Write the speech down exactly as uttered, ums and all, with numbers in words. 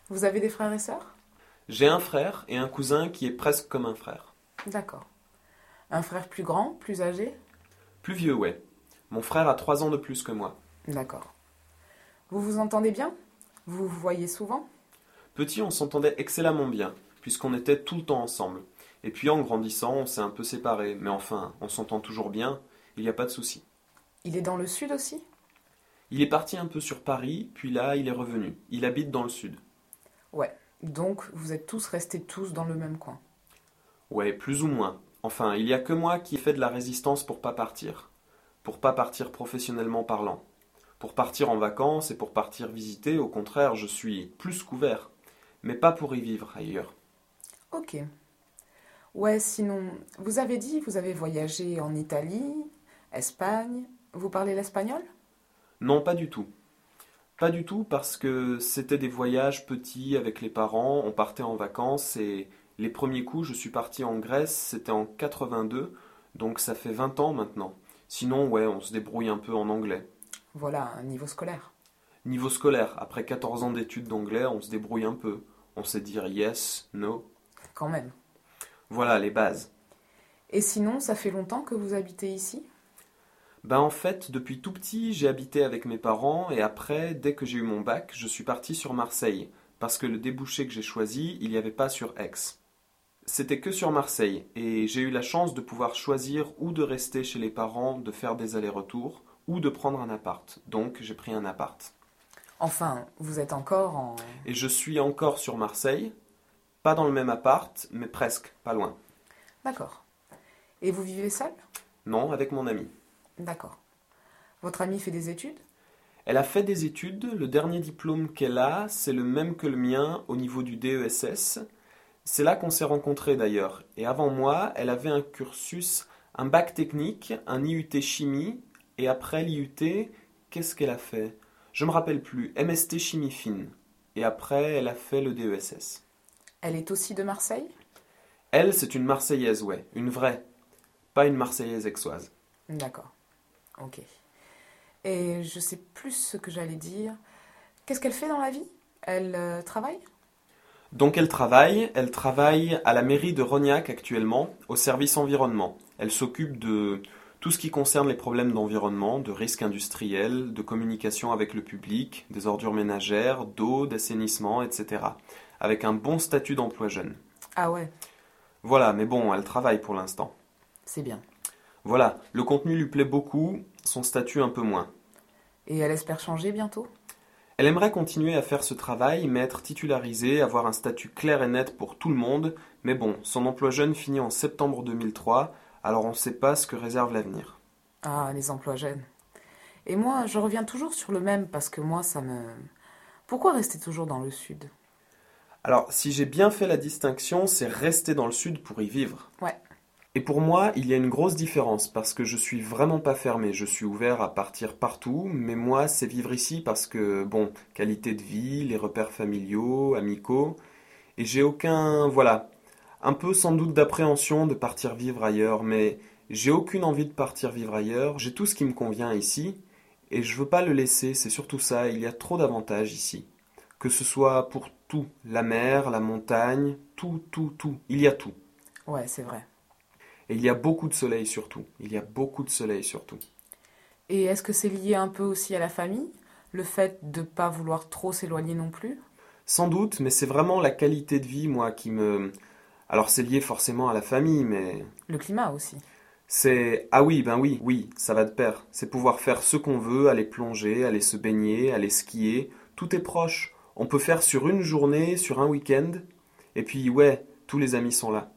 Vous avez des frères et sœurs? J'ai un frère et un cousin qui est presque comme un frère. D'accord. Un frère plus grand, plus âgé? Plus vieux, ouais. Mon frère a trois ans de plus que moi. D'accord. Vous vous entendez bien? Vous vous voyez souvent? Petit, on s'entendait excellemment bien, puisqu'on était tout le temps ensemble. Et puis en grandissant, on s'est un peu séparés, mais enfin, on s'entend toujours bien, il n'y a pas de souci. Il est dans le sud aussi? Il est parti un peu sur Paris, puis là, il est revenu. Il habite dans le sud. Ouais. Donc, vous êtes tous restés tous dans le même coin. Ouais, plus ou moins. Enfin, il n'y a que moi qui ai fait de la résistance pour pas partir. Pour pas partir professionnellement parlant. Pour partir en vacances et pour partir visiter, au contraire, je suis plus couvert. Mais pas pour y vivre ailleurs. Ok. Ouais, sinon, vous avez dit, vous avez voyagé en Italie, Espagne. Vous parlez l'espagnol? Non, pas du tout. Pas du tout parce que c'était des voyages petits avec les parents, on partait en vacances et les premiers coups, je suis parti en Grèce, c'était en quatre-vingt-deux, donc ça fait vingt ans maintenant. Sinon, ouais, on se débrouille un peu en anglais. Voilà, un niveau scolaire. Niveau scolaire, après quatorze ans d'études d'anglais, on se débrouille un peu. On sait dire yes, no. Quand même. Voilà les bases. Et sinon, ça fait longtemps que vous habitez ici? Ben en fait, depuis tout petit, j'ai habité avec mes parents et après, dès que j'ai eu mon bac, je suis parti sur Marseille. Parce que le débouché que j'ai choisi, il n'y avait pas sur Aix. C'était que sur Marseille et j'ai eu la chance de pouvoir choisir ou de rester chez les parents, de faire des allers-retours, ou de prendre un appart. Donc j'ai pris un appart. Enfin, vous êtes encore en... Et je suis encore sur Marseille, pas dans le même appart, mais presque, pas loin. D'accord. Et vous vivez seul? Non, avec mon amie. D'accord. Votre amie fait des études? Elle a fait des études, le dernier diplôme qu'elle a, c'est le même que le mien au niveau du D E S S. C'est là qu'on s'est rencontrés d'ailleurs. Et avant moi, elle avait un cursus, un bac technique, un I U T chimie, et après l'I U T, qu'est-ce qu'elle a fait? Je me rappelle plus, M S T chimie fine. Et après, elle a fait le D E S S. Elle est aussi de Marseille? Elle, c'est une Marseillaise, ouais, une vraie, pas une Marseillaise aixoise. D'accord. Ok. Et je sais plus ce que j'allais dire. Qu'est-ce qu'elle fait dans la vie? Elle euh, travaille? Donc elle travaille, elle travaille à la mairie de Rognac actuellement, au service environnement. Elle s'occupe de tout ce qui concerne les problèmes d'environnement, de risques industriels, de communication avec le public, des ordures ménagères, d'eau, d'assainissement, et cetera. Avec un bon statut d'emploi jeune. Ah ouais, Voilà, mais bon, elle travaille pour l'instant. c'est bien. Voilà, le contenu lui plaît beaucoup, son statut un peu moins. Et elle espère changer bientôt? Elle aimerait continuer à faire ce travail, mais être titularisée, avoir un statut clair et net pour tout le monde, mais bon, son emploi jeune finit en septembre deux mille trois, alors on ne sait pas ce que réserve l'avenir. Ah, les emplois jeunes. Et moi, je reviens toujours sur le même parce que moi, ça me... Pourquoi rester toujours dans le sud? Alors, si j'ai bien fait la distinction, c'est rester dans le sud pour y vivre. Ouais, Et pour moi, il y a une grosse différence, parce que je suis vraiment pas fermé, je suis ouvert à partir partout, mais moi, c'est vivre ici parce que, bon, qualité de vie, les repères familiaux, amicaux, et j'ai aucun, voilà, un peu sans doute d'appréhension de partir vivre ailleurs, mais j'ai aucune envie de partir vivre ailleurs, j'ai tout ce qui me convient ici, et je veux pas le laisser, c'est surtout ça, il y a trop d'avantages ici. Que ce soit pour tout, la mer, la montagne, tout, tout, tout, il y a tout. ouais, c'est vrai. Et il y a beaucoup de soleil surtout, il y a beaucoup de soleil surtout. Et est-ce que c'est lié un peu aussi à la famille? Le fait de pas vouloir trop s'éloigner non plus? Sans doute, mais c'est vraiment la qualité de vie, moi, qui me... Alors c'est lié forcément à la famille, mais... Le climat aussi. C'est... Ah oui, ben oui, oui, ça va de pair. C'est pouvoir faire ce qu'on veut, aller plonger, aller se baigner, aller skier. Tout est proche. On peut faire sur une journée, sur un week-end. Et puis, ouais, tous les amis sont là.